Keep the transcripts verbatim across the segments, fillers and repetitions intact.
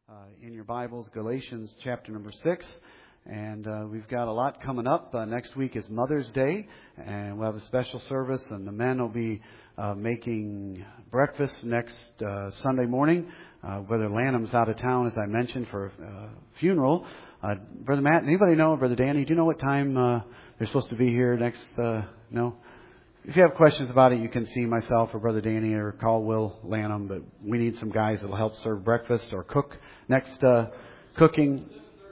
uh, in your Bibles, Galatians chapter number six. And uh, we've got a lot coming up. Uh, next week is Mother's Day, and we'll have a special service, and the men will be uh, making breakfast next uh, Sunday morning. Uh, Brother Lanham's out of town, as I mentioned, for a uh, funeral. Uh, Brother Matt, anybody know? Brother Danny, do you know what time uh, they're supposed to be here next? Uh, no? If you have questions about it, you can see myself or Brother Danny or call Will Lanham. But we need some guys that will help serve breakfast or cook next uh, cooking.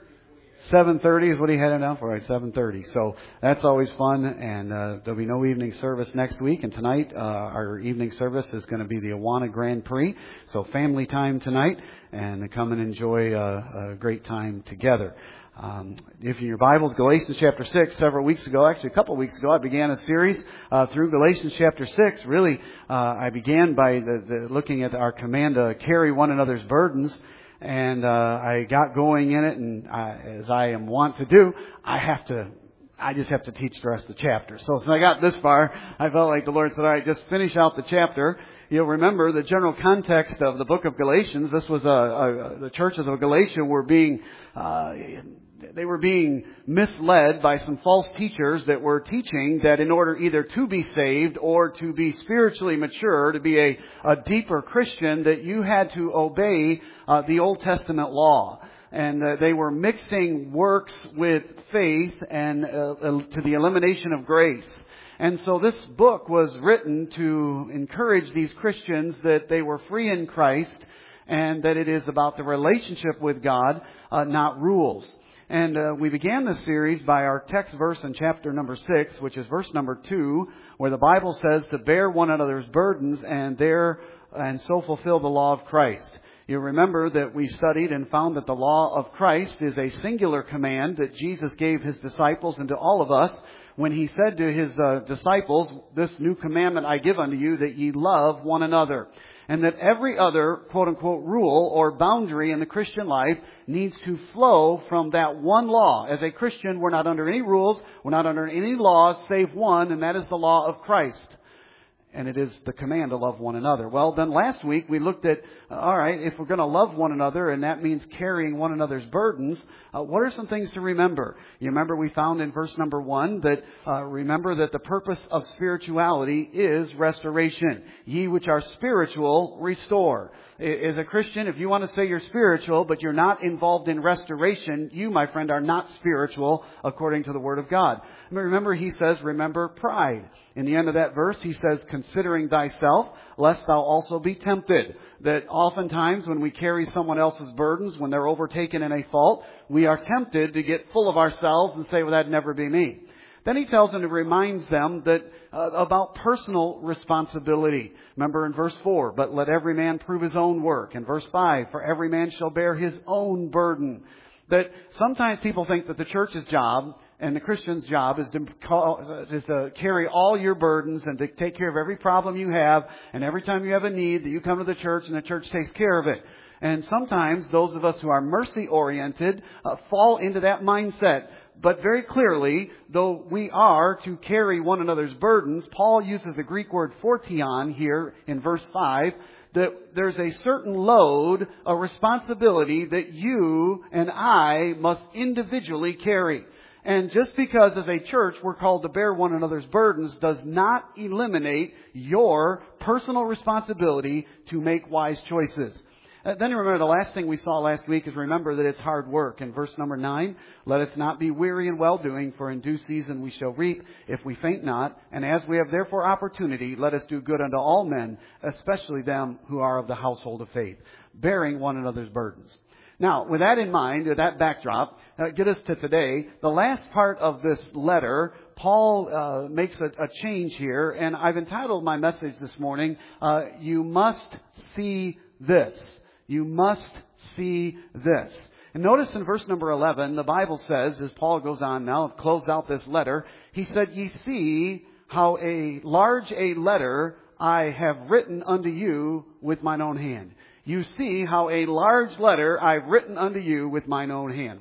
seven thirty is what he had it down for, right? seven thirty. So that's always fun, and uh, there'll be no evening service next week. And tonight, uh, our evening service is going to be the Awana Grand Prix. So family time tonight, and come and enjoy uh, a great time together. Um, if in your Bibles, Galatians chapter six, several weeks ago, actually a couple of weeks ago, I began a series uh, through Galatians chapter six. Really, uh, I began by the, the, looking at our command to carry one another's burdens. And uh, I got going in it, and I, as I am wont to do, I have to, I just have to teach the rest of the chapter. So since I got this far, I felt like the Lord said, all right, just finish out the chapter. You'll remember the general context of the book of Galatians. This was a, a the churches of Galatia were being, uh, they were being misled by some false teachers that were teaching that in order either to be saved or to be spiritually mature, to be a, a deeper Christian, that you had to obey uh, the Old Testament law. And uh, they were mixing works with faith and uh, to the elimination of grace. And so this book was written to encourage these Christians that they were free in Christ and that it is about the relationship with God, uh, not rules. And uh, we began this series by our text verse in chapter number six, which is verse number two, where the Bible says to bear one another's burdens and there and so fulfill the law of Christ. You remember that we studied and found that the law of Christ is a singular command that Jesus gave His disciples and to all of us when He said to His uh, disciples, this new commandment I give unto you, that ye love one another. And that every other, quote-unquote, rule or boundary in the Christian life needs to flow from that one law. As a Christian, we're not under any rules, we're not under any laws save one, and that is the law of Christ. And it is the command to love one another. Well, then last week we looked at, uh, all right, if we're going to love one another, and that means carrying one another's burdens, uh, what are some things to remember? You remember we found in verse number one that, uh, remember that the purpose of spirituality is restoration. Ye which are spiritual, restore. As a Christian, if you want to say you're spiritual, but you're not involved in restoration, you, my friend, are not spiritual according to the Word of God. Remember, he says, remember pride. In the end of that verse, he says, considering thyself, lest thou also be tempted. That oftentimes when we carry someone else's burdens, when they're overtaken in a fault, we are tempted to get full of ourselves and say, well, that'd never be me. Then he tells them and reminds them that uh, about personal responsibility. Remember in verse four, but let every man prove his own work. In verse five, for every man shall bear his own burden. That sometimes people think that the church's job and the Christian's job is to, call, is to carry all your burdens and to take care of every problem you have. And every time you have a need, that you come to the church and the church takes care of it. And sometimes those of us who are mercy-oriented uh, fall into that mindset. But very clearly, though we are to carry one another's burdens, Paul uses the Greek word fortion here in verse five, that there's a certain load, a responsibility that you and I must individually carry. And just because as a church we're called to bear one another's burdens does not eliminate your personal responsibility to make wise choices. Uh, then remember the last thing we saw last week is remember that it's hard work. In verse number nine, let us not be weary in well-doing, for in due season we shall reap if we faint not. And as we have therefore opportunity, let us do good unto all men, especially them who are of the household of faith, bearing one another's burdens. Now, with that in mind, with that backdrop, uh, get us to today. The last part of this letter, Paul uh, makes a, a change here, and I've entitled my message this morning, uh, You Must See This. You must see this. And notice in verse number eleven, the Bible says, as Paul goes on now, to close out this letter, he said, Ye see how a large a letter I have written unto you with mine own hand. You see how a large letter I've written unto you with mine own hand. Well,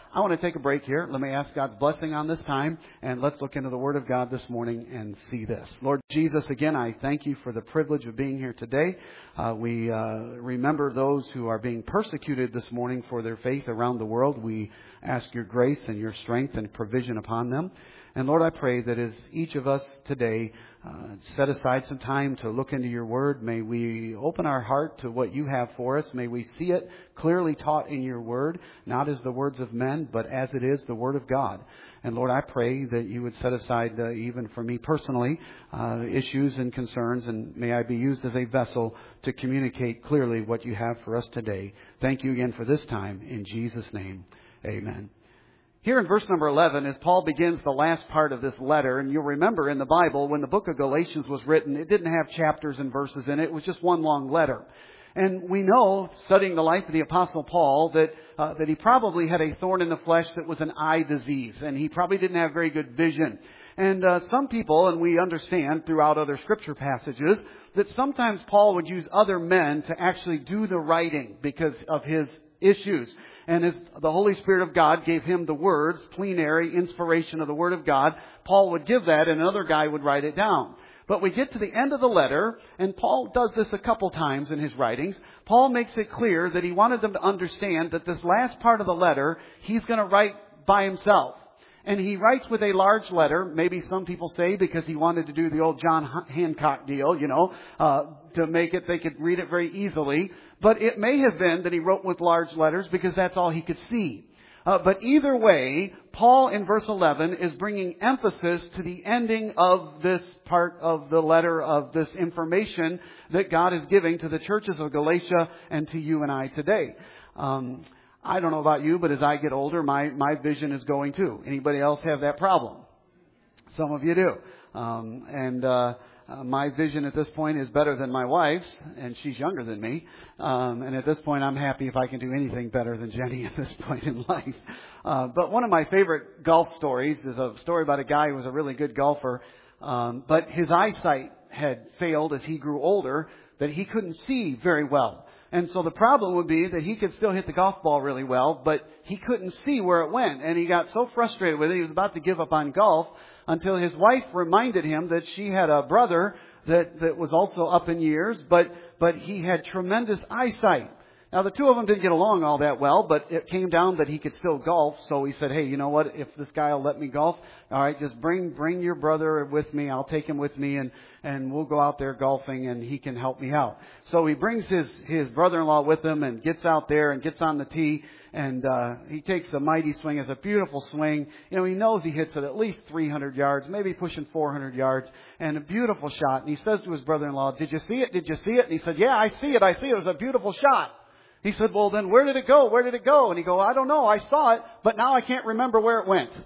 I want to take a break here. Let me ask God's blessing on this time, and let's look into the Word of God this morning and see this. Lord Jesus, again, I thank you for the privilege of being here today. Uh, we uh, remember those who are being persecuted this morning for their faith around the world. We ask your grace and your strength and provision upon them. And Lord, I pray that as each of us today uh, set aside some time to look into your word, may we open our heart to what you have for us. May we see it clearly taught in your word, not as the words of men, but as it is the word of God. And Lord, I pray that you would set aside, uh, even for me personally, uh, issues and concerns, and may I be used as a vessel to communicate clearly what you have for us today. Thank you again for this time. In Jesus' name, amen. Here in verse number eleven, as Paul begins the last part of this letter, and you'll remember in the Bible, when the book of Galatians was written, it didn't have chapters and verses in it. It was just one long letter. And we know, studying the life of the Apostle Paul, that uh, that he probably had a thorn in the flesh that was an eye disease, and he probably didn't have very good vision. And uh, some people, and we understand throughout other scripture passages, that sometimes Paul would use other men to actually do the writing because of his issues. And as the Holy Spirit of God gave him the words, plenary inspiration of the Word of God, Paul would give that and another guy would write it down. But we get to the end of the letter, and Paul does this a couple times in his writings. Paul makes it clear that he wanted them to understand that this last part of the letter, he's going to write by himself. And he writes with a large letter, maybe some people say because he wanted to do the old John Hancock deal, you know, uh, to make it, they could read it very easily. But it may have been that he wrote with large letters because that's all he could see. Uh, but either way, Paul in verse eleven is bringing emphasis to the ending of this part of the letter, of this information that God is giving to the churches of Galatia and to you and I today. Um, I don't know about you, but as I get older, my, my vision is going too. Anybody else have that problem? Some of you do. Um, and uh, uh, my vision at this point is better than my wife's, and she's younger than me. Um, and at this point, I'm happy if I can do anything better than Jenny at this point in life. Uh, but one of my favorite golf stories is a story about a guy who was a really good golfer, um, but his eyesight had failed as he grew older, that he couldn't see very well. And so the problem would be that he could still hit the golf ball really well, but he couldn't see where it went. And he got so frustrated with it, he was about to give up on golf until his wife reminded him that she had a brother that, that was also up in years, but, but he had tremendous eyesight. Now, the two of them didn't get along all that well, but it came down that he could still golf. So he said, hey, you know what? If this guy will let me golf, all right, just bring bring your brother with me. I'll take him with me, and, and we'll go out there golfing, and he can help me out. So he brings his, his brother-in-law with him and gets out there and gets on the tee, and uh, he takes a mighty swing. It's a beautiful swing. You know, he knows he hits it at least three hundred yards, maybe pushing four hundred yards, and a beautiful shot. And he says to his brother-in-law, did you see it? Did you see it? And he said, yeah, I see it. I see it. It was a beautiful shot. He said, well, then where did it go? Where did it go? And he go, I don't know. I saw it, but now I can't remember where it went.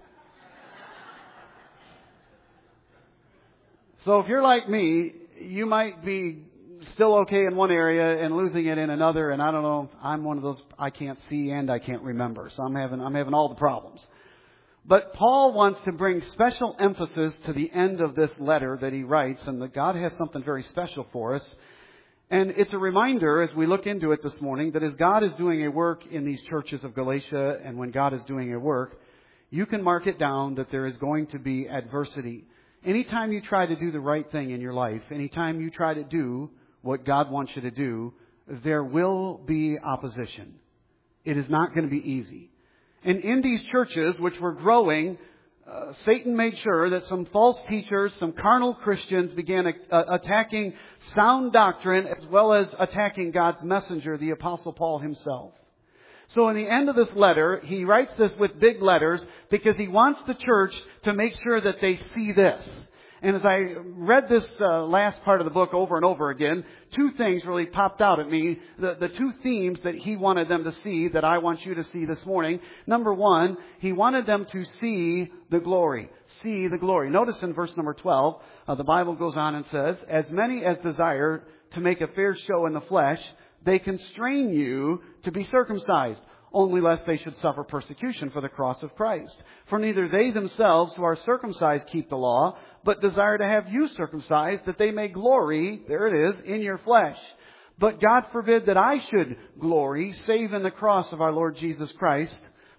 So if you're like me, you might be still okay in one area and losing it in another. And I don't know. I'm one of those, I can't see and I can't remember. So I'm having, I'm having all the problems. But Paul wants to bring special emphasis to the end of this letter that he writes, and that God has something very special for us. And it's a reminder as we look into it this morning that as God is doing a work in these churches of Galatia, and when God is doing a work, you can mark it down that there is going to be adversity. Anytime you try to do the right thing in your life, anytime you try to do what God wants you to do, there will be opposition. It is not going to be easy. And in these churches, which were growing, Uh, Satan made sure that some false teachers, some carnal Christians began uh, attacking sound doctrine as well as attacking God's messenger, the Apostle Paul himself. So in the end of this letter, he writes this with big letters because he wants the church to make sure that they see this. And as I read this uh, last part of the book over and over again, two things really popped out at me. The, the two themes that he wanted them to see that I want you to see this morning. Number one, he wanted them to see the glory. See the glory. Notice in verse number twelve, uh, the Bible goes on and says, as many as desire to make a fair show in the flesh, they constrain you to be circumcised, only lest they should suffer persecution for the cross of Christ. For neither they themselves who are circumcised keep the law, but desire to have you circumcised, that they may glory, there it is, in your flesh. But God forbid that I should glory, save in the cross of our Lord Jesus Christ,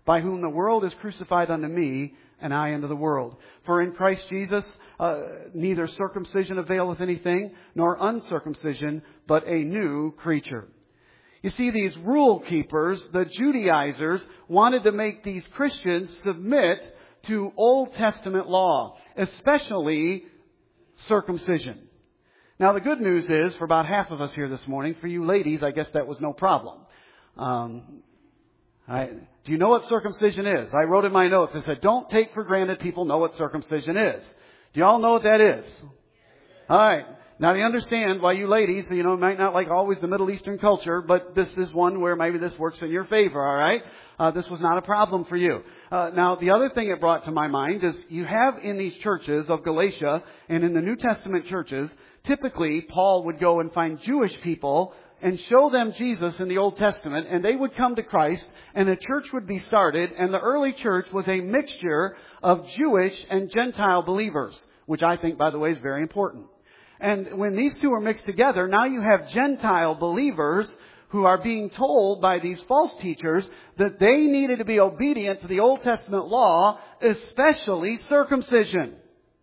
by whom the world is crucified unto me, and I unto the world. For in Christ Jesus uh, neither circumcision availeth anything, nor uncircumcision, but a new creature. You see, these rule keepers, the Judaizers, wanted to make these Christians submit to Old Testament law, especially circumcision. Now, the good news is, for about half of us here this morning, for you ladies, I guess that was no problem. Um, I, do you know what circumcision is? I wrote in my notes, I said, don't take for granted people know what circumcision is. Do you all know what that is? All right. Now, you understand why you ladies, you know, might not like always the Middle Eastern culture, but this is one where maybe this works in your favor, all right? Uh, this was not a problem for you. Uh, now, the other thing it brought to my mind is you have in these churches of Galatia and in the New Testament churches, typically Paul would go and find Jewish people and show them Jesus in the Old Testament, and they would come to Christ, and a church would be started, and the early church was a mixture of Jewish and Gentile believers, which I think, by the way, is very important. And when these two are mixed together, now you have Gentile believers who are being told by these false teachers that they needed to be obedient to the Old Testament law, especially circumcision.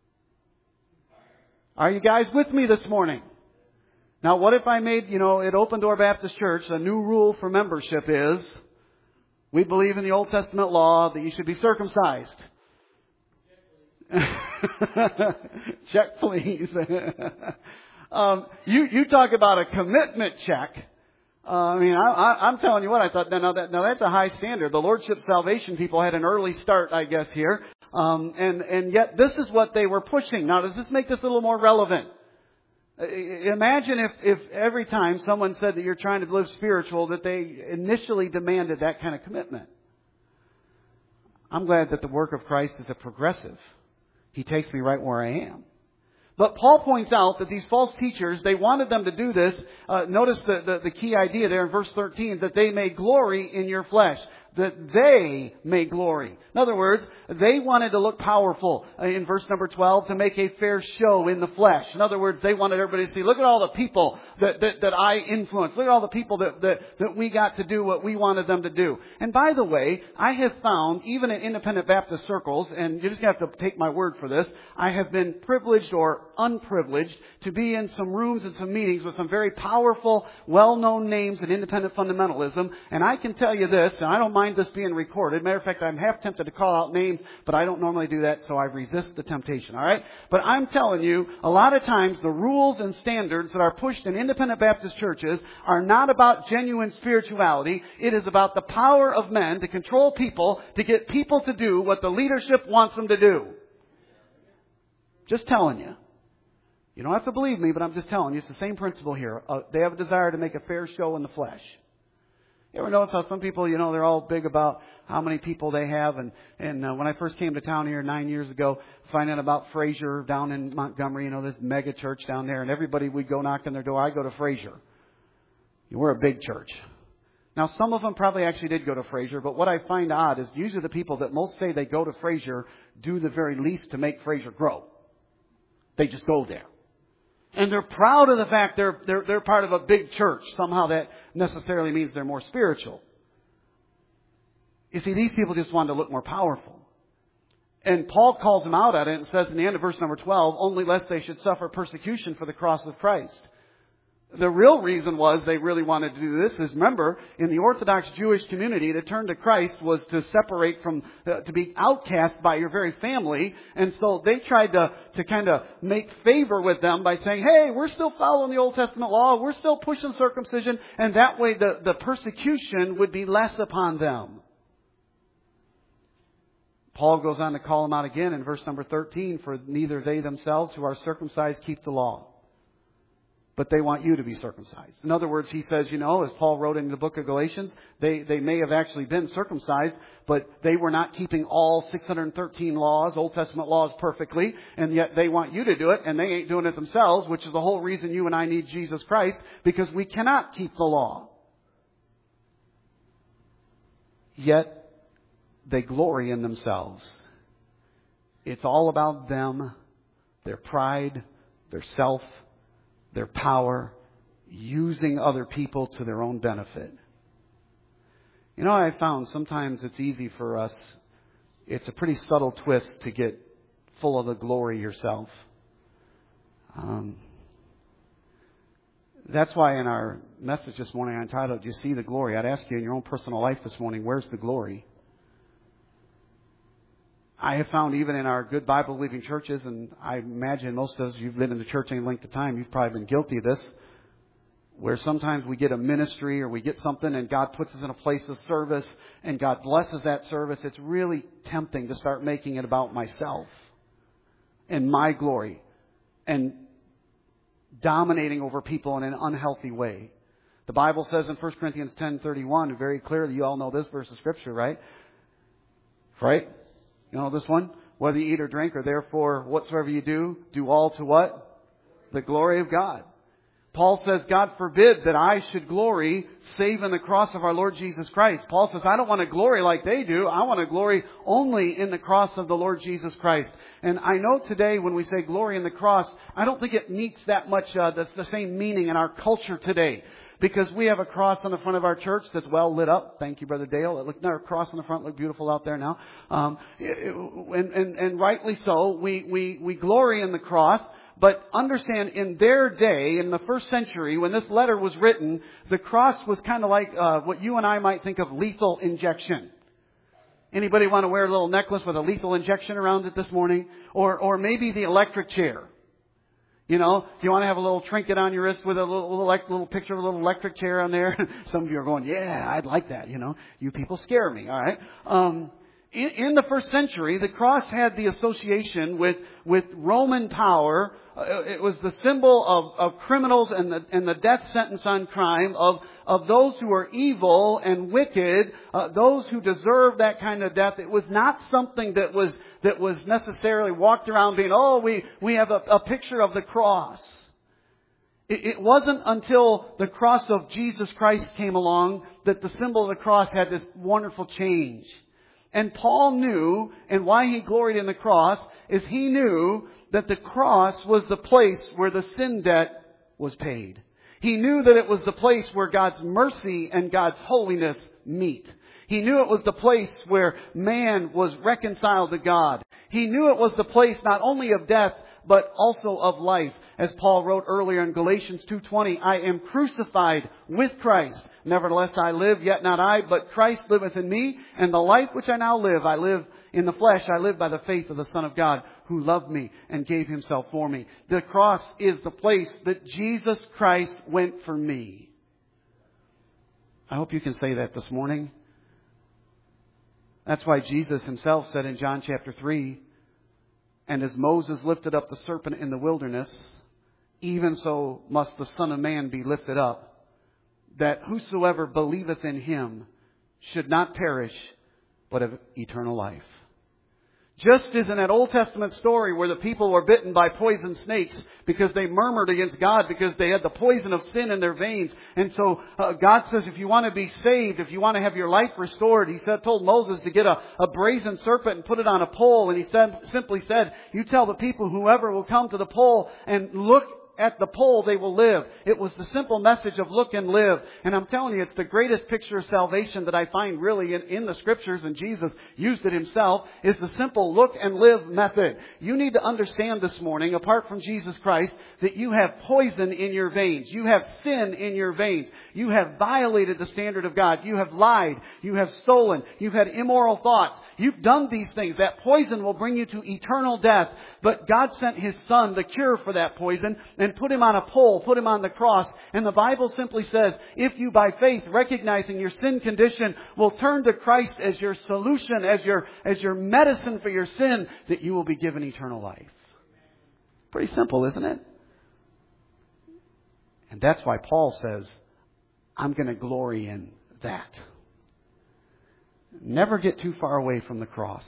Are you guys with me this morning? Now, what if I made, you know, at Open Door Baptist Church, a new rule for membership is, we believe in the Old Testament law that you should be circumcised. Check, please. um, you, you talk about a commitment check. Uh, I mean, I, I, I'm telling you what, I thought, now, that, now that's a high standard. The Lordship Salvation people had an early start, I guess, here. Um, and, and yet this is what they were pushing. Now, does this make this a little more relevant? Imagine if, if every time someone said that you're trying to live spiritual, that they initially demanded that kind of commitment. I'm glad that the work of Christ is a progressive. He takes me right where I am. But Paul points out that these false teachers, they wanted them to do this. Uh, notice the, the, the key idea there in verse thirteen, that they may glory in your flesh. That they may glory. In other words, they wanted to look powerful in verse number twelve, to make a fair show in the flesh. In other words, they wanted everybody to see, look at all the people that, that, that I influenced. Look at all the people that, that, that we got to do what we wanted them to do. And by the way, I have found, even in independent Baptist circles, and you're just going to have to take my word for this, I have been privileged or unprivileged to be in some rooms and some meetings with some very powerful, well-known names in independent fundamentalism. And I can tell you this, and I don't mind this being recorded. Matter of fact, I'm half tempted to call out names, but I don't normally do that, so I resist the temptation, all right? But I'm telling you, a lot of times the rules and standards that are pushed in independent Baptist churches are not about genuine spirituality. It is about the power of men to control people, to get people to do what the leadership wants them to do. Just telling you. You don't have to believe me, but I'm just telling you, it's the same principle here. Uh, they have a desire to make a fair show in the flesh. You ever notice how some people, you know, they're all big about how many people they have? And, and uh, when I first came to town here nine years ago, finding out about Fraser down in Montgomery, you know, this mega church down there, and everybody would go knock on their door. I go to Fraser. We're a big church. Now, some of them probably actually did go to Fraser, but what I find odd is usually the people that most say they go to Fraser do the very least to make Fraser grow. They just go there. And they're proud of the fact they're, they're, they're part of a big church. Somehow that necessarily means they're more spiritual. You see, these people just wanted to look more powerful. And Paul calls them out at it and says in the end of verse number twelve, only lest they should suffer persecution for the cross of Christ. The real reason was they really wanted to do this is, remember, in the Orthodox Jewish community, to turn to Christ was to separate from, uh, to be outcast by your very family. And so they tried to, to kind of make favor with them by saying, hey, we're still following the Old Testament law. We're still pushing circumcision. And that way the, the persecution would be less upon them. Paul goes on to call them out again in verse number thirteen, for neither they themselves who are circumcised keep the law, but they want you to be circumcised. In other words, he says, you know, as Paul wrote in the book of Galatians, they, they may have actually been circumcised, but they were not keeping all six hundred thirteen laws, Old Testament laws, perfectly, and yet they want you to do it, and they ain't doing it themselves, which is the whole reason you and I need Jesus Christ, because we cannot keep the law. Yet they glory in themselves. It's all about them, their pride, their self, their power, using other people to their own benefit. You know, I found sometimes it's easy for us, it's a pretty subtle twist to get full of the glory yourself. Um, that's why in our message this morning I entitled, "Do you see the glory?" I'd ask you in your own personal life this morning, where's the glory? I have found even in our good Bible-believing churches, and I imagine most of us, you've been in the church any length of time, you've probably been guilty of this, where sometimes we get a ministry or we get something and God puts us in a place of service and God blesses that service. It's really tempting to start making it about myself and my glory and dominating over people in an unhealthy way. The Bible says in First Corinthians ten thirty-one, very clearly, you all know this verse of Scripture, right? Right? You know this one? Whether you eat or drink or therefore whatsoever you do, do all to what? The glory of God. Paul says, God forbid that I should glory save in the cross of our Lord Jesus Christ. Paul says, I don't want to glory like they do. I want to glory only in the cross of the Lord Jesus Christ. And I know today when we say glory in the cross, I don't think it meets that much, uh, that's the same meaning in our culture today. Because we have a cross on the front of our church that's well lit up. Thank you, Brother Dale. It looked, our cross on the front looked beautiful out there now. Um, and, and, and rightly so, we, we, we glory in the cross. But understand, in their day, in the first century, when this letter was written, the cross was kind of like uh, what you and I might think of lethal injection. Anybody want to wear a little necklace with a lethal injection around it this morning? Or, or maybe the electric chair. You know, if you want to have a little trinket on your wrist with a little, little, little picture of a little electric chair on there. Some of you are going, yeah, I'd like that. You know, you people scare me. All right. Um, in, in the first century, the cross had the association with, with Roman power. Uh, it was the symbol of, of criminals and the, and the death sentence on crime, of, of those who are evil and wicked, uh, those who deserve that kind of death. It was not something that was, that was necessarily walked around being, oh, we, we have a, a picture of the cross. It, it wasn't until the cross of Jesus Christ came along that the symbol of the cross had this wonderful change. And Paul knew, and why he gloried in the cross, is he knew that the cross was the place where the sin debt was paid. He knew that it was the place where God's mercy and God's holiness meet. He knew it was the place where man was reconciled to God. He knew it was the place not only of death, but also of life. As Paul wrote earlier in Galatians two twenty, I am crucified with Christ. Nevertheless I live, yet not I, but Christ liveth in me. And the life which I now live, I live in the flesh. I live by the faith of the Son of God, who loved me and gave himself for me. The cross is the place that Jesus Christ went for me. I hope you can say that this morning. That's why Jesus himself said in John chapter three, and as Moses lifted up the serpent in the wilderness, even so must the Son of Man be lifted up, that whosoever believeth in him should not perish, but have eternal life. Just as in that Old Testament story where the people were bitten by poison snakes because they murmured against God because they had the poison of sin in their veins. And so uh, God says, if you want to be saved, if you want to have your life restored, He said, told Moses to get a, a brazen serpent and put it on a pole. And He said, simply said, you tell the people, whoever will come to the pole and look at the pole, they will live. It was the simple message of look and live. And I'm telling you, it's the greatest picture of salvation that I find really in, in the Scriptures, and Jesus used it Himself, is the simple look and live method. You need to understand this morning, apart from Jesus Christ, that you have poison in your veins. You have sin in your veins. You have violated the standard of God. You have lied. You have stolen. You've had immoral thoughts. You've done these things. That poison will bring you to eternal death. But God sent His Son, the cure for that poison, and put Him on a pole, put Him on the cross. And the Bible simply says, if you by faith, recognizing your sin condition, will turn to Christ as your solution, as your, as your medicine for your sin, that you will be given eternal life. Pretty simple, isn't it? And that's why Paul says, I'm going to glory in that. Never get too far away from the cross.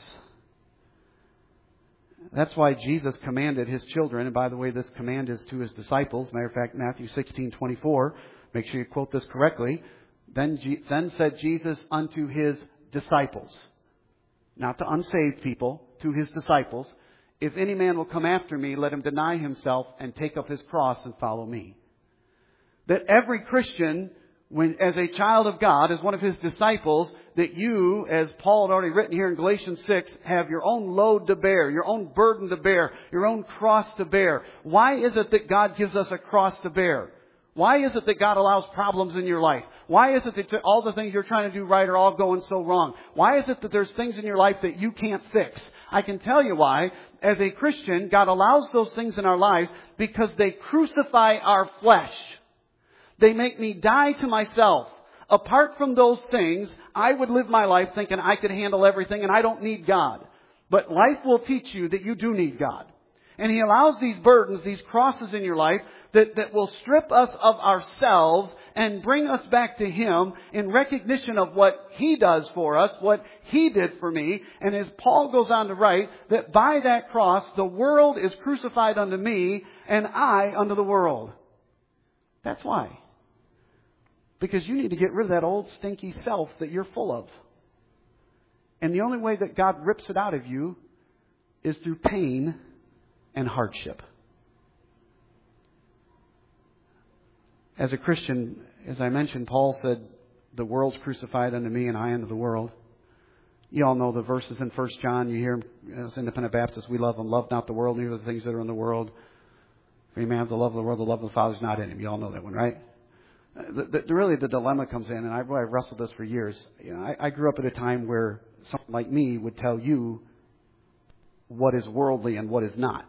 That's why Jesus commanded His children, and by the way, this command is to His disciples. Matter of fact, Matthew sixteen twenty-four. Make sure you quote this correctly. Then, then said Jesus unto His disciples, not to unsaved people, to His disciples, if any man will come after me, let him deny himself and take up his cross and follow me. That every Christian when, as a child of God, as one of His disciples, that you, as Paul had already written here in Galatians six, have your own load to bear, your own burden to bear, your own cross to bear. Why is it that God gives us a cross to bear? Why is it that God allows problems in your life? Why is it that all the things you're trying to do right are all going so wrong? Why is it that there's things in your life that you can't fix? I can tell you why. As a Christian, God allows those things in our lives because they crucify our flesh. They make me die to myself. Apart from those things, I would live my life thinking I could handle everything and I don't need God. But life will teach you that you do need God. And He allows these burdens, these crosses in your life that, that will strip us of ourselves and bring us back to Him in recognition of what He does for us, what He did for me. And as Paul goes on to write, that by that cross, the world is crucified unto me and I unto the world. That's why. Because you need to get rid of that old stinky self that you're full of. And the only way that God rips it out of you is through pain and hardship. As a Christian, as I mentioned, Paul said, the world's crucified unto me and I unto the world. You all know the verses in First John. You hear them as independent Baptists, we love them. Love not the world, neither the things that are in the world. For you may have the love of the world, the love of the Father is not in him. You all know that one, right? The, the, really, the dilemma comes in, and I've, I've wrestled this for years. You know, I, I grew up at a time where someone like me would tell you what is worldly and what is not.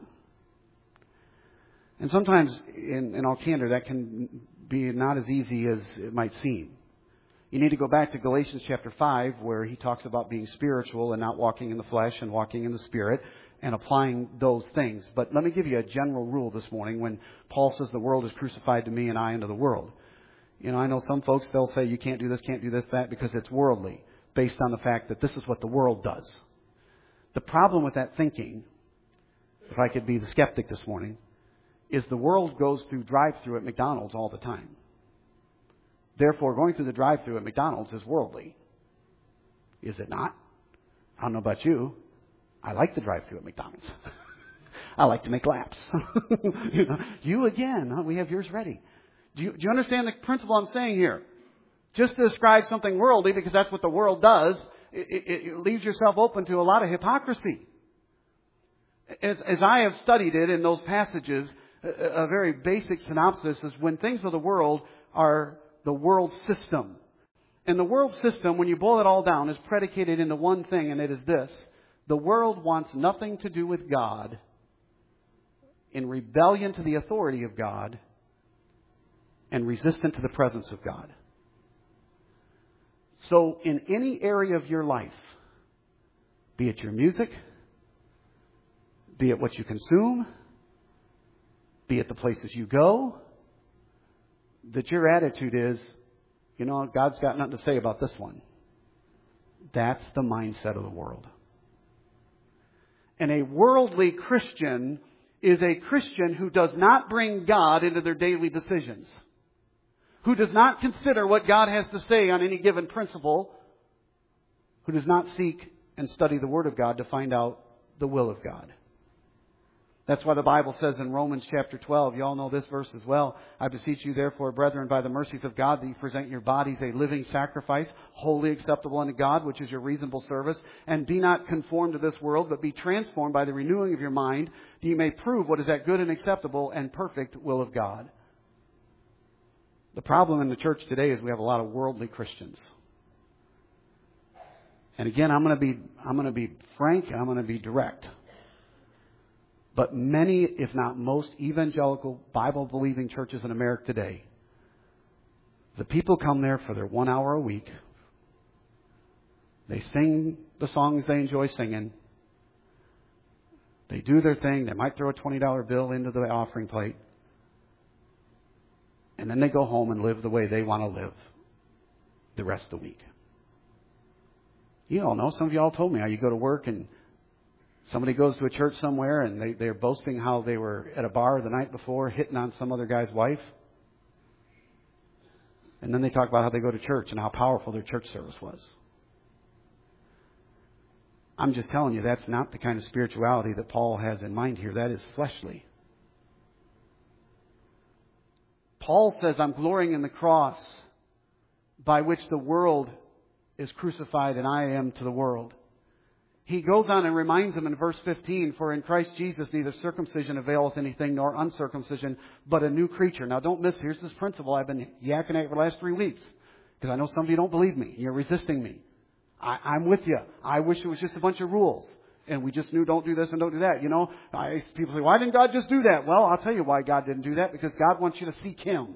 And sometimes, in, in all candor, that can be not as easy as it might seem. You need to go back to Galatians chapter five, where he talks about being spiritual and not walking in the flesh and walking in the Spirit and applying those things. But let me give you a general rule this morning when Paul says the world is crucified to me and I unto the world. You know, I know some folks, they'll say you can't do this, can't do this, that, because it's worldly, based on the fact that this is what the world does. The problem with that thinking, if I could be the skeptic this morning, is the world goes through drive-thru at McDonald's all the time. Therefore, going through the drive-thru at McDonald's is worldly. Is it not? I don't know about you. I like the drive-thru at McDonald's. I like to make laps. you, know, you again, huh? We have yours ready. Do you, do you understand the principle I'm saying here? Just to describe something worldly, because that's what the world does, it, it, it leaves yourself open to a lot of hypocrisy. As, as I have studied it in those passages, a, a very basic synopsis is when things of the world are the world system. And the world system, when you boil it all down, is predicated into one thing, and it is this. The world wants nothing to do with God, in rebellion to the authority of God, and resistant to the presence of God. So in any area of your life, be it your music, be it what you consume, be it the places you go, that your attitude is, you know, God's got nothing to say about this one. That's the mindset of the world. And a worldly Christian is a Christian who does not bring God into their daily decisions, who does not consider what God has to say on any given principle, who does not seek and study the Word of God to find out the will of God. That's why the Bible says in Romans chapter twelve, you all know this verse as well, I beseech you therefore, brethren, by the mercies of God, that you present your bodies a living sacrifice, wholly acceptable unto God, which is your reasonable service, and be not conformed to this world, but be transformed by the renewing of your mind, that you may prove what is that good and acceptable and perfect will of God. The problem in the church today is we have a lot of worldly Christians. And again, I'm going to be I'm going to be frank and I'm going to be direct. But many, if not most, evangelical, Bible-believing churches in America today, the people come there for their one hour a week. They sing the songs they enjoy singing. They do their thing. They might throw a twenty dollar bill into the offering plate. And then they go home and live the way they want to live the rest of the week. You all know, some of you all told me how you go to work and somebody goes to a church somewhere and they, they're boasting how they were at a bar the night before hitting on some other guy's wife. And then they talk about how they go to church and how powerful their church service was. I'm just telling you, that's not the kind of spirituality that Paul has in mind here. That is fleshly. Paul says, I'm glorying in the cross by which the world is crucified and I am to the world. He goes on and reminds them in verse fifteen, for in Christ Jesus neither circumcision availeth anything nor uncircumcision, but a new creature. Now don't miss, here's this principle I've been yakking at for the last three weeks. Because I know some of you don't believe me. You're resisting me. I, I'm with you. I wish it was just a bunch of rules. And we just knew don't do this and don't do that. You know, I, people say, why didn't God just do that? Well, I'll tell you why God didn't do that. Because God wants you to seek Him.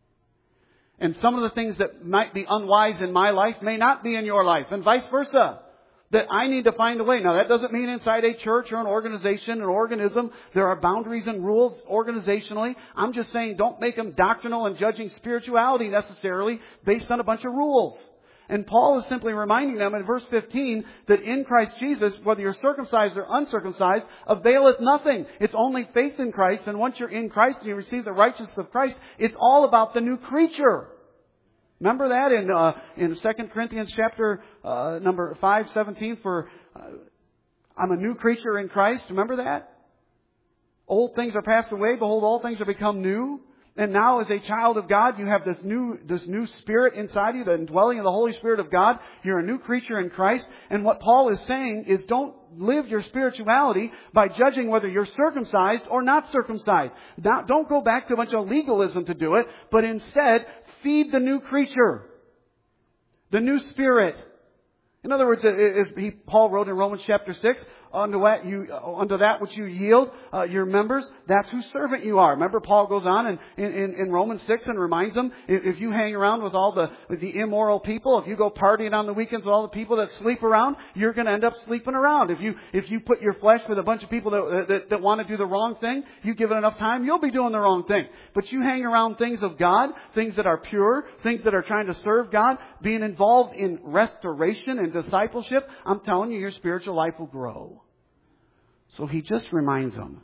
And some of the things that might be unwise in my life may not be in your life. And vice versa. That I need to find a way. Now, that doesn't mean inside a church or an organization, an organism, there are boundaries and rules organizationally. I'm just saying don't make them doctrinal and judging spirituality necessarily based on a bunch of rules. And Paul is simply reminding them in verse fifteen that in Christ Jesus, whether you're circumcised or uncircumcised, availeth nothing. It's only faith in Christ. And once you're in Christ and you receive the righteousness of Christ, it's all about the new creature. Remember that in uh, in Second Corinthians chapter uh, number five, seventeen. For uh, I'm a new creature in Christ. Remember that? Old things are passed away. Behold, all things are become new. And now, as a child of God, you have this new this new spirit inside you, the indwelling of the Holy Spirit of God. You're a new creature in Christ. And what Paul is saying is, don't live your spirituality by judging whether you're circumcised or not circumcised. Now, don't go back to a bunch of legalism to do it, but instead feed the new creature, the new spirit. In other words, as he, Paul wrote in Romans chapter six, unto that, you, unto that which you yield uh, your members, that's whose servant you are. Remember, Paul goes on and, in, in, in Romans six and reminds them, if, if you hang around with all the, with the immoral people, if you go partying on the weekends with all the people that sleep around, you're going to end up sleeping around. If you if you put your flesh with a bunch of people that, that, that want to do the wrong thing, you give it enough time, you'll be doing the wrong thing. But you hang around things of God, things that are pure, things that are trying to serve God, being involved in restoration and discipleship, I'm telling you, your spiritual life will grow. So he just reminds them,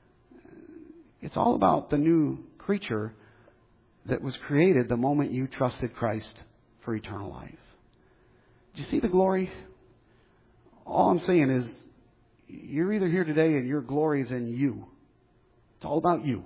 it's all about the new creature that was created the moment you trusted Christ for eternal life. Do you see the glory? All I'm saying is, you're either here today and your glory is in you. It's all about you.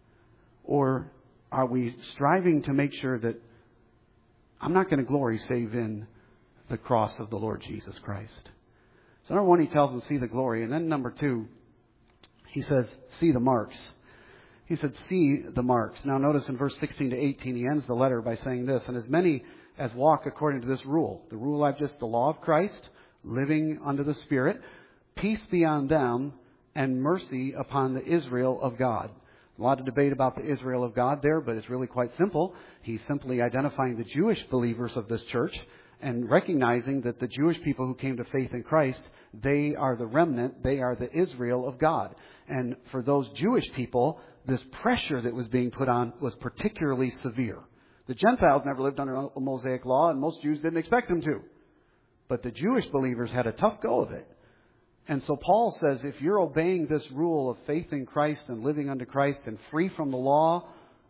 Or are we striving to make sure that I'm not going to glory save in the cross of the Lord Jesus Christ? So number one, he tells them, see the glory. And then number two, he says, see the marks. He said, see the marks. Now notice in verse sixteen to eighteen, he ends the letter by saying this, and as many as walk according to this rule, the rule I've just, the law of Christ, living under the Spirit, peace be on them and mercy upon the Israel of God. A lot of debate about the Israel of God there, but it's really quite simple. He's simply identifying the Jewish believers of this church and recognizing that the Jewish people who came to faith in Christ, they are the remnant, they are the Israel of God. And for those Jewish people, this pressure that was being put on was particularly severe. The Gentiles never lived under a Mosaic law, and most Jews didn't expect them to. But the Jewish believers had a tough go of it. And so Paul says, if you're obeying this rule of faith in Christ and living under Christ and free from the law,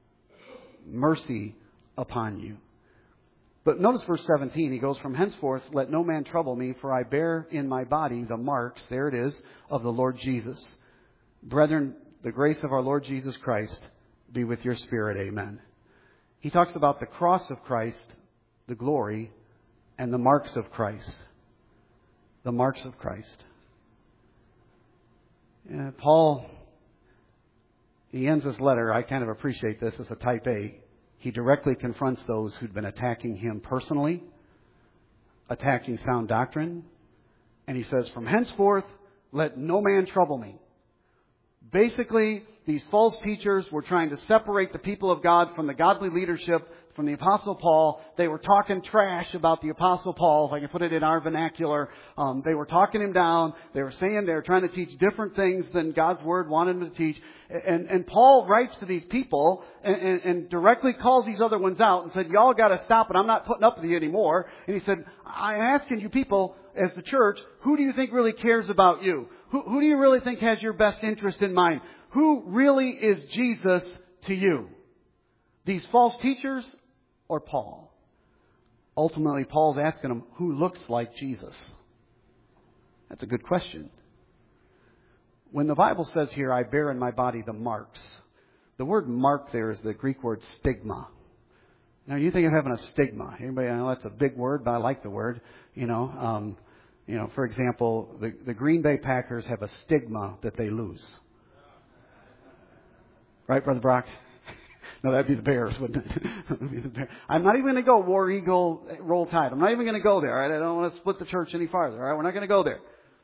mercy upon you. But notice verse seventeen, he goes, from henceforth let no man trouble me, for I bear in my body the marks, there it is, of the Lord Jesus. Brethren, the grace of our Lord Jesus Christ be with your spirit. Amen. He talks about the cross of Christ, the glory, and the marks of Christ. The marks of Christ. Uh, Paul, he ends this letter, I kind of appreciate this as a type A. He directly confronts those who'd been attacking him personally, attacking sound doctrine. And he says, from henceforth, let no man trouble me. Basically, these false teachers were trying to separate the people of God from the godly leadership, from the Apostle Paul. They were talking trash about the Apostle Paul, if I can put it in our vernacular. Um, they were talking him down. They were saying they were trying to teach different things than God's Word wanted them to teach. And, and Paul writes to these people and, and, and directly calls these other ones out and said, y'all got to stop it. I'm not putting up with you anymore. And he said, I'm asking you people as the church, who do you think really cares about you? Who, who do you really think has your best interest in mind? Who really is Jesus to you? These false teachers or Paul? Ultimately, Paul's asking them, who looks like Jesus? That's a good question. When the Bible says here, I bear in my body the marks, the word mark there is the Greek word stigma. Now, you think of having a stigma. Anybody know that's a big word, but I like the word. You know, um, you know. For example, the, the Green Bay Packers have a stigma that they lose. Right, Brother Brock? No, that'd be the Bears, wouldn't it? That'd be the Bears. I'm not even going to go War Eagle, Roll Tide. I'm not even going to go there. Right? I don't want to split the church any farther. All right? We're not going to go there.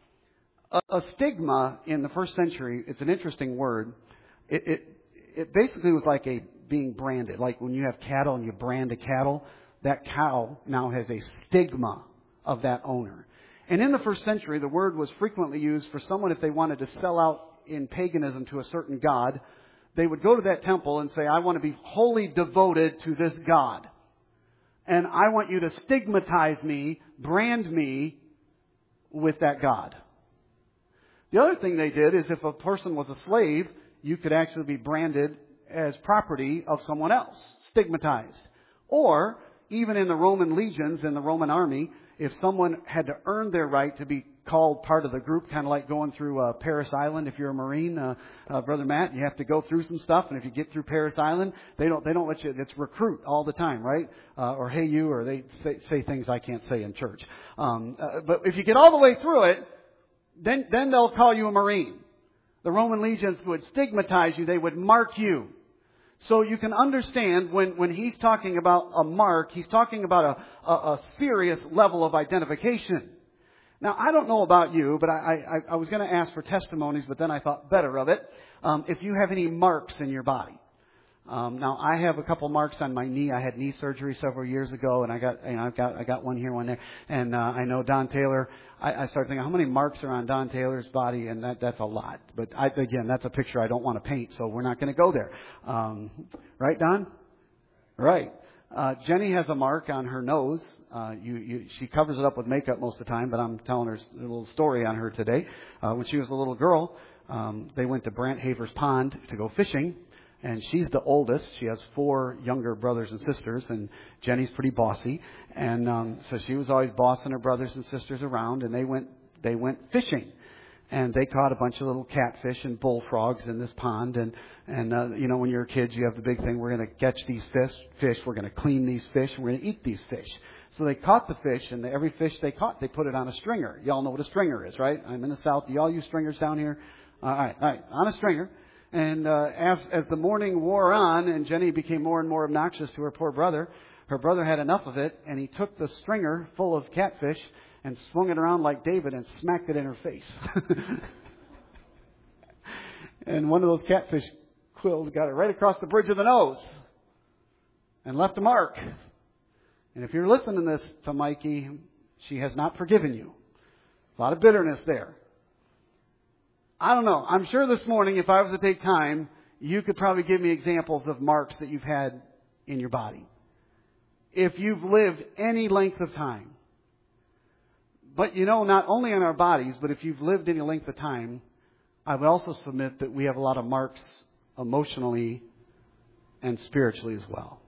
A, a stigma in the first century, it's an interesting word. It, it it basically was like a being branded. Like when you have cattle and you brand a cattle, that cow now has a stigma of that owner. And in the first century, the word was frequently used for someone if they wanted to sell out in paganism to a certain god. They would go to that temple and say, I want to be wholly devoted to this God. And I want you to stigmatize me, brand me with that God. The other thing they did is if a person was a slave, you could actually be branded as property of someone else, stigmatized. Or, even in the Roman legions, in the Roman army, if someone had to earn their right to be called part of the group, kind of like going through uh, Paris Island. If you're a Marine, uh, uh, Brother Matt, you have to go through some stuff, and if you get through Paris Island, they don't they don't let you. It's recruit all the time, right? Uh, or hey you, or they say, say things I can't say in church. Um, uh, but if you get all the way through it, then then they'll call you a Marine. The Roman legions would stigmatize you. They would mark you. So you can understand when, when he's talking about a mark, he's talking about a, a, a serious level of identification. Now, I don't know about you, but I, I, I was going to ask for testimonies, but then I thought better of it. Um, if you have any marks in your body. Um, now, I have a couple marks on my knee. I had knee surgery several years ago, and I got, you know, I've got, I got one here, one there. And uh, I know Don Taylor. I, I started thinking, how many marks are on Don Taylor's body? And that, that's a lot. But I, again, that's a picture I don't want to paint, so we're not going to go there. Um, right, Don? Right. Uh, Jenny has a mark on her nose. Uh, you, you, she covers it up with makeup most of the time, but I'm telling her a little story on her today. Uh, when she was a little girl, um, they went to Brant Haver's Pond to go fishing. And she's the oldest. She has four younger brothers and sisters, and Jenny's pretty bossy. And um, so she was always bossing her brothers and sisters around, and they went they went fishing. And they caught a bunch of little catfish and bullfrogs in this pond. And, and uh, you know, when you're kids, you have the big thing, we're going to catch these fish, fish, we're going to clean these fish, and we're going to eat these fish. So they caught the fish, and the, every fish they caught, they put it on a stringer. Y'all know what a stringer is, right? I'm in the South. Do y'all use stringers down here? All right, all right, on a stringer. And uh, as, as the morning wore on and Jenny became more and more obnoxious to her poor brother, her brother had enough of it, and he took the stringer full of catfish and swung it around like David and smacked it in her face. And one of those catfish quills got it right across the bridge of the nose and left a mark. And if you're listening to this to Mikey, she has not forgiven you. A lot of bitterness there. I don't know. I'm sure this morning, if I was to take time, you could probably give me examples of marks that you've had in your body. If you've lived any length of time. But you know, not only on our bodies, but if you've lived any length of time, I would also submit that we have a lot of marks emotionally and spiritually as well.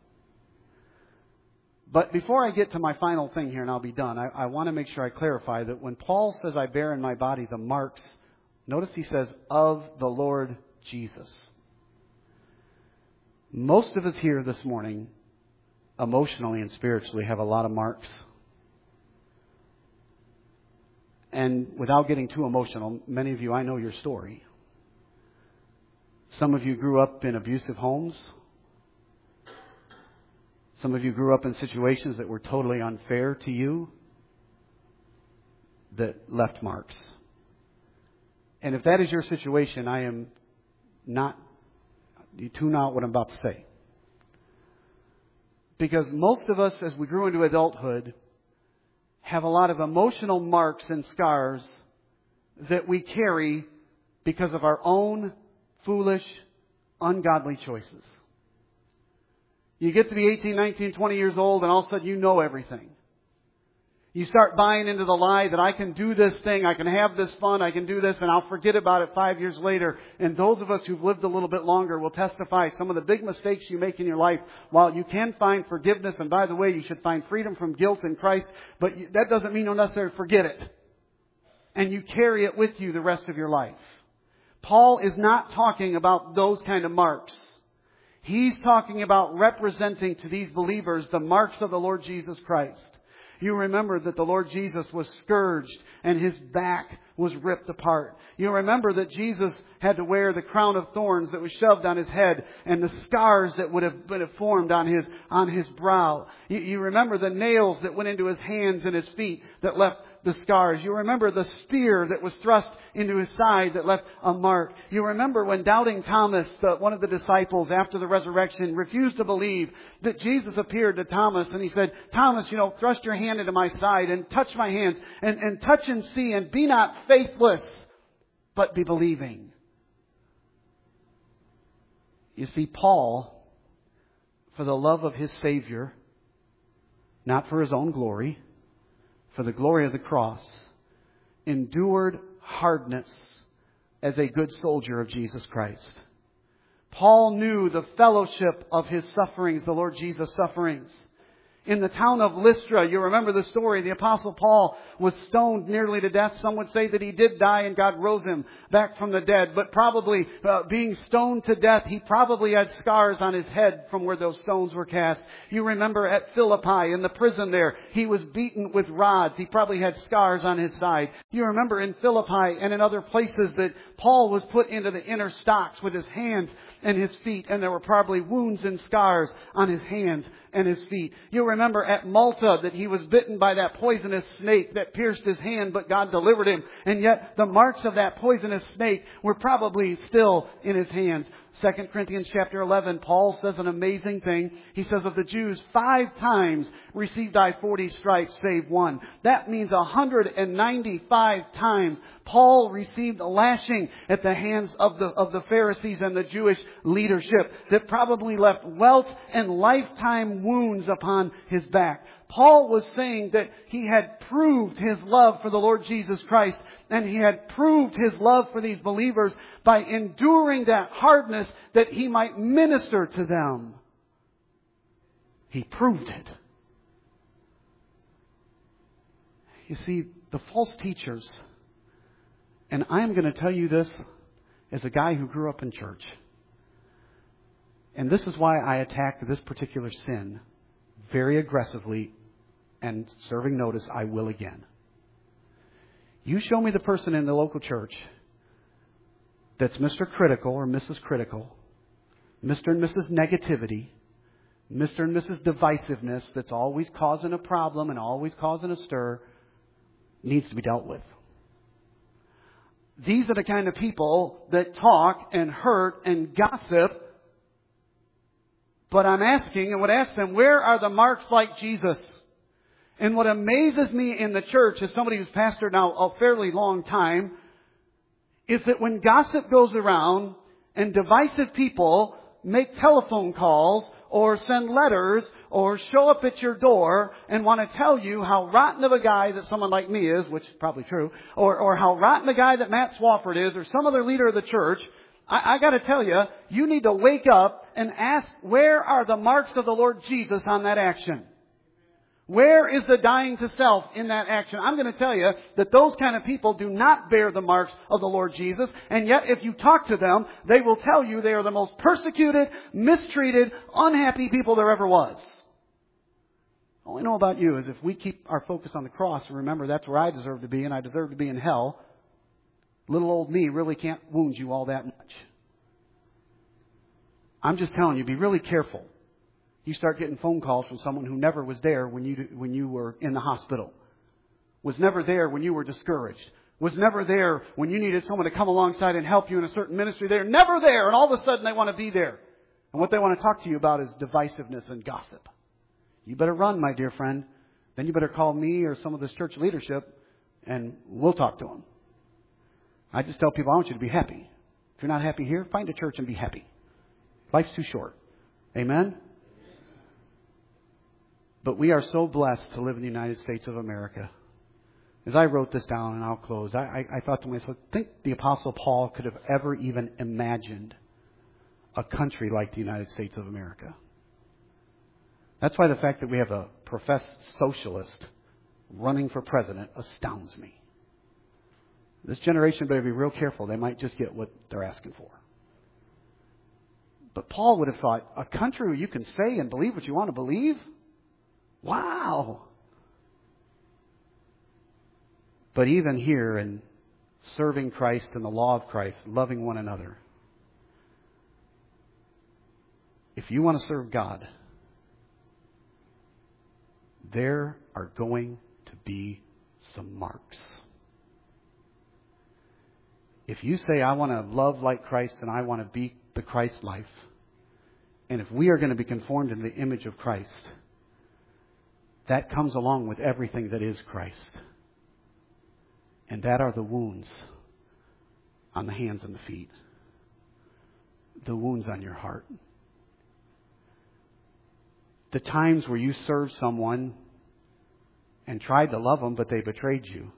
But before I get to my final thing here, and I'll be done, I, I want to make sure I clarify that when Paul says I bear in my body the marks, notice he says, of the Lord Jesus. Most of us here this morning, emotionally and spiritually, have a lot of marks. And without getting too emotional, many of you, I know your story. Some of you grew up in abusive homes. Some of you grew up in situations that were totally unfair to you, that left marks. And if that is your situation, I am not, you tune out what I'm about to say. Because most of us, as we grew into adulthood, have a lot of emotional marks and scars that we carry because of our own foolish, ungodly choices. You get to be eighteen, nineteen, twenty years old, and all of a sudden you know everything. You start buying into the lie that I can do this thing, I can have this fun, I can do this, and I'll forget about it five years later. And those of us who've lived a little bit longer will testify some of the big mistakes you make in your life. While you can find forgiveness, and by the way, you should find freedom from guilt in Christ, but that doesn't mean you'll necessarily forget it. And you carry it with you the rest of your life. Paul is not talking about those kind of marks. He's talking about representing to these believers the marks of the Lord Jesus Christ. You remember that the Lord Jesus was scourged and His back was ripped apart. You remember that Jesus had to wear the crown of thorns that was shoved on His head and the scars that would have been formed on His, on His brow. You, you remember the nails that went into His hands and His feet that left the scars. You remember the spear that was thrust into His side that left a mark. You remember when doubting Thomas, the, one of the disciples after the resurrection, refused to believe that Jesus appeared to Thomas and He said, Thomas, you know, thrust your hand into my side and touch my hands and, and touch and see and be not faithless, but be believing. You see, Paul, for the love of his Savior, not for his own glory, for the glory of the cross, endured hardness as a good soldier of Jesus Christ. Paul knew the fellowship of His sufferings, the Lord Jesus' sufferings. In the town of Lystra, you remember the story, the Apostle Paul was stoned nearly to death. Some would say that he did die and God rose him back from the dead. But probably uh, being stoned to death, he probably had scars on his head from where those stones were cast. You remember at Philippi, in the prison there, he was beaten with rods. He probably had scars on his side. You remember in Philippi and in other places that Paul was put into the inner stocks with his hands and his feet, and there were probably wounds and scars on his hands and his feet. You remember at Malta that he was bitten by that poisonous snake that pierced his hand, but God delivered him. And yet the marks of that poisonous snake were probably still in his hands. Second Corinthians chapter eleven, Paul says an amazing thing. He says of the Jews, five times received I forty stripes, save one. That means one hundred ninety-five times Paul received a lashing at the hands of the, of the Pharisees and the Jewish leadership that probably left welts and lifetime wounds upon his back. Paul was saying that he had proved his love for the Lord Jesus Christ, and he had proved his love for these believers by enduring that hardness that he might minister to them. He proved it. You see, the false teachers, and I am going to tell you this as a guy who grew up in church, and this is why I attacked this particular sin very aggressively, and serving notice, I will again. You show me the person in the local church that's Mister Critical or Missus Critical, Mister and Missus Negativity, Mister and Missus Divisiveness that's always causing a problem and always causing a stir, needs to be dealt with. These are the kind of people that talk and hurt and gossip. But I'm asking and would ask them, where are the marks like Jesus? And what amazes me in the church, as somebody who's pastored now a fairly long time, is that when gossip goes around and divisive people make telephone calls or send letters or show up at your door and want to tell you how rotten of a guy that someone like me is, which is probably true, or, or how rotten a guy that Matt Swafford is, or some other leader of the church, I, I got to tell you, you need to wake up and ask, where are the marks of the Lord Jesus on that action? Where is the dying to self in that action? I'm going to tell you that those kind of people do not bear the marks of the Lord Jesus. And yet if you talk to them, they will tell you they are the most persecuted, mistreated, unhappy people there ever was. All I know about you is if we keep our focus on the cross and remember that's where I deserve to be and I deserve to be in hell, little old me really can't wound you all that much. I'm just telling you, be really careful. You start getting phone calls from someone who never was there when you when you were in the hospital, was never there when you were discouraged, was never there when you needed someone to come alongside and help you in a certain ministry. They're never there, and all of a sudden they want to be there. And what they want to talk to you about is divisiveness and gossip. You better run, my dear friend. Then you better call me or some of this church leadership, and we'll talk to them. I just tell people, I want you to be happy. If you're not happy here, find a church and be happy. Life's too short. Amen? But we are so blessed to live in the United States of America. As I wrote this down, and I'll close, I, I, I thought to myself, I think the Apostle Paul could have ever even imagined a country like the United States of America. That's why the fact that we have a professed socialist running for president astounds me. This generation better be real careful. They might just get what they're asking for. But Paul would have thought, a country where you can say and believe what you want to believe? Wow. But even here in serving Christ and the law of Christ, loving one another, if you want to serve God, there are going to be some marks. If you say, I want to love like Christ and I want to be the Christ life, and if we are going to be conformed in the image of Christ, that comes along with everything that is Christ. And that are the wounds on the hands and the feet. The wounds on your heart. The times where you served someone and tried to love them, but they betrayed you.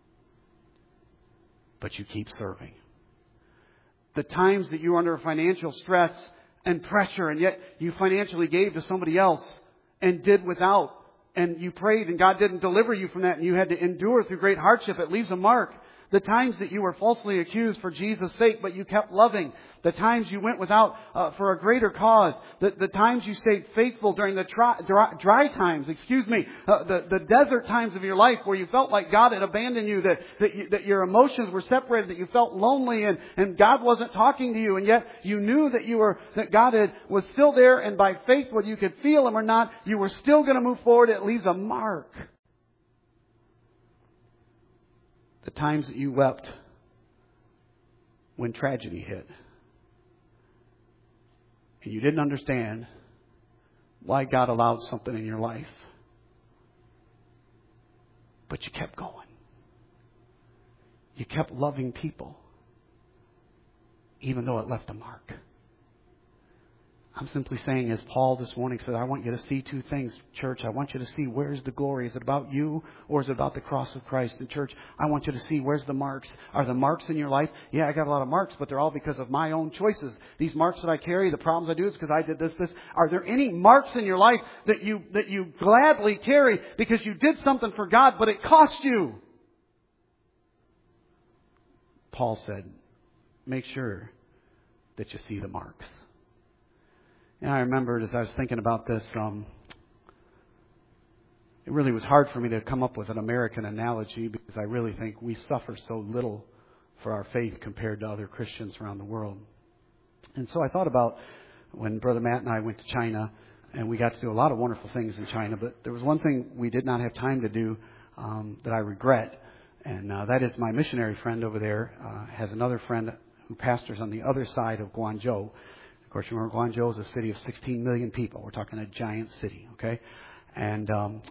But you keep serving. The times that you were under financial stress and pressure, and yet you financially gave to somebody else and did without. And you prayed and God didn't deliver you from that and you had to endure through great hardship. It leaves a mark. The times that you were falsely accused for Jesus' sake, but you kept loving. The times you went without uh, for a greater cause. The, the times you stayed faithful during the dry, dry, dry times, excuse me, uh, the, the desert times of your life where you felt like God had abandoned you, that, that, you, that your emotions were separated, that you felt lonely and, and God wasn't talking to you. And yet you knew that you were, that God had, was still there, and by faith, whether you could feel Him or not, you were still going to move forward. It leaves a mark. The times that you wept when tragedy hit. And you didn't understand why God allowed something in your life. But you kept going. You kept loving people. Even though it left a mark. I'm simply saying, as Paul this morning said, I want you to see two things, church. I want you to see, where's the glory? Is it about you or is it about the cross of Christ? And church, I want you to see, where's the marks? Are the marks in your life? Yeah, I got a lot of marks, but they're all because of my own choices. These marks that I carry, the problems I do, is because I did this, this. Are there any marks in your life that you, that you gladly carry because you did something for God, but it cost you? Paul said, make sure that you see the marks. And I remembered as I was thinking about this, um, it really was hard for me to come up with an American analogy because I really think we suffer so little for our faith compared to other Christians around the world. And so I thought about when Brother Matt and I went to China, and we got to do a lot of wonderful things in China, but there was one thing we did not have time to do um, that I regret, and uh, that is my missionary friend over there uh, has another friend who pastors on the other side of Guangzhou. Of course, remember, Guangzhou is a city of sixteen million people. We're talking a giant city, okay? And um,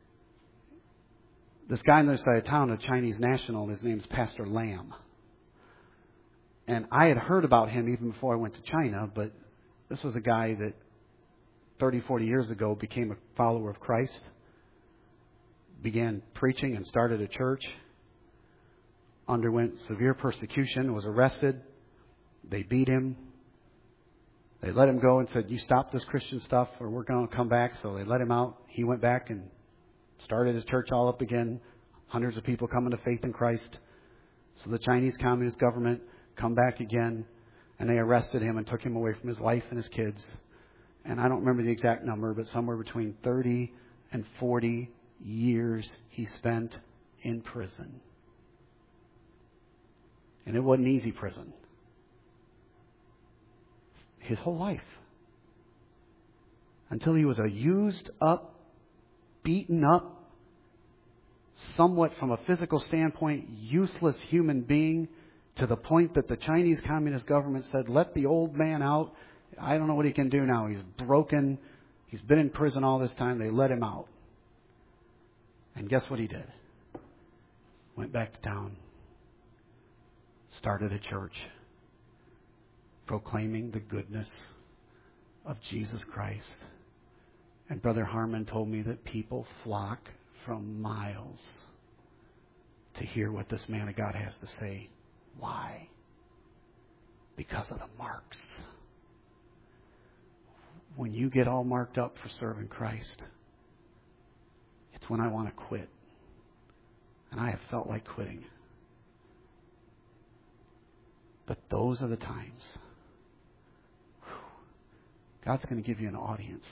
this guy on the other side of town, a Chinese national, his name is Pastor Lam. And I had heard about him even before I went to China, but this was a guy that thirty, forty years ago became a follower of Christ, began preaching and started a church, underwent severe persecution, was arrested. They beat him. They let him go and said, you stop this Christian stuff or we're going to come back. So they let him out. He went back and started his church all up again. Hundreds of people coming to faith in Christ. So the Chinese Communist government come back again, and they arrested him and took him away from his wife and his kids. And I don't remember the exact number, but somewhere between thirty and forty years he spent in prison. And it wasn't easy prison. His whole life. Until he was a used up, beaten up, somewhat from a physical standpoint, useless human being, to the point that the Chinese Communist government said, let the old man out. I don't know what he can do now. He's broken. He's been in prison all this time. They let him out. And guess what he did? Went back to town. Started a church. Proclaiming the goodness of Jesus Christ. And Brother Harmon told me that people flock from miles to hear what this man of God has to say. Why? Because of the marks. When you get all marked up for serving Christ, it's when I want to quit. And I have felt like quitting. But those are the times God's going to give you an audience.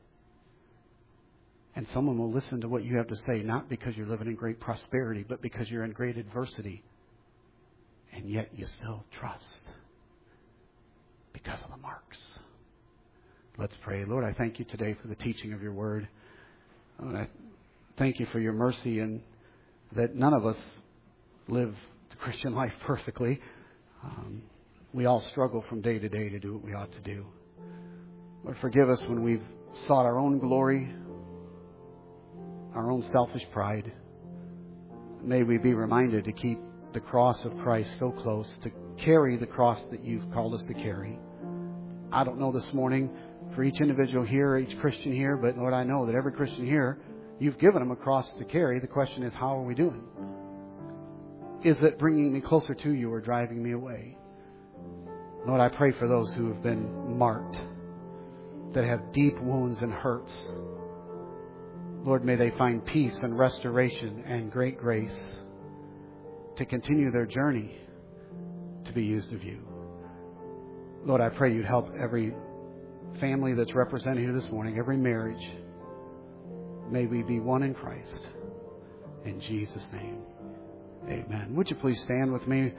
And someone will listen to what you have to say, not because you're living in great prosperity, but because you're in great adversity. And yet you still trust because of the marks. Let's pray. Lord, I thank you today for the teaching of your word. Lord, I thank you for your mercy and that none of us live the Christian life perfectly. Um, we all struggle from day to day to do what we ought to do. Lord, forgive us when we've sought our own glory, our own selfish pride. May we be reminded to keep the cross of Christ so close, to carry the cross that you've called us to carry. I don't know this morning for each individual here, each Christian here, but Lord, I know that every Christian here, you've given them a cross to carry. The question is, how are we doing? Is it bringing me closer to you or driving me away? Lord, I pray for those who have been marked, that have deep wounds and hurts. Lord, may they find peace and restoration and great grace to continue their journey to be used of you. Lord, I pray you'd help every family that's represented here this morning, every marriage. May we be one in Christ. In Jesus' name, amen. Would you please stand with me?